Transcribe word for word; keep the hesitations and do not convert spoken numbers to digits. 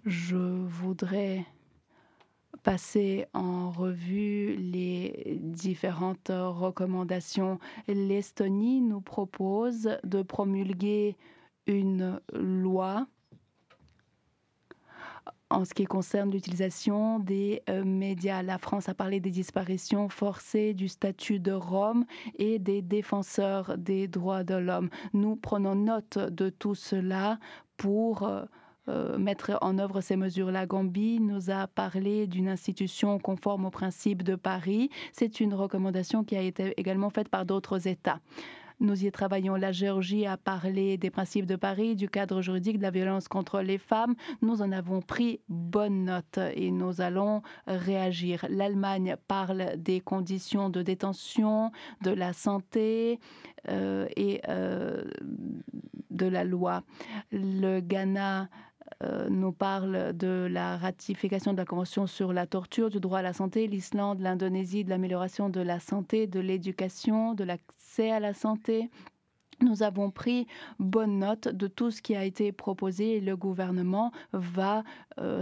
Je voudrais passer en revue les différentes recommandations. L'Estonie nous propose de promulguer une loi en ce qui concerne l'utilisation des euh, médias. La France a parlé des disparitions forcées, du statut de Rome et des défenseurs des droits de l'homme. Nous prenons note de tout cela pour euh, euh, mettre en œuvre ces mesures. La Gambie nous a parlé d'une institution conforme aux principes de Paris. C'est une recommandation qui a été également faite par d'autres États. Nous y travaillons. La Géorgie a parlé des principes de Paris, du cadre juridique de la violence contre les femmes. Nous en avons pris bonne note et nous allons réagir. L'Allemagne parle des conditions de détention, de la santé euh, et euh, de la loi. Le Ghana euh, nous parle de la ratification de la Convention sur la torture, du droit à la santé, l'Islande, l'Indonésie, de l'amélioration de la santé, de l'éducation, de l'accès à la santé. Nous avons pris bonne note de tout ce qui a été proposé et le gouvernement va euh,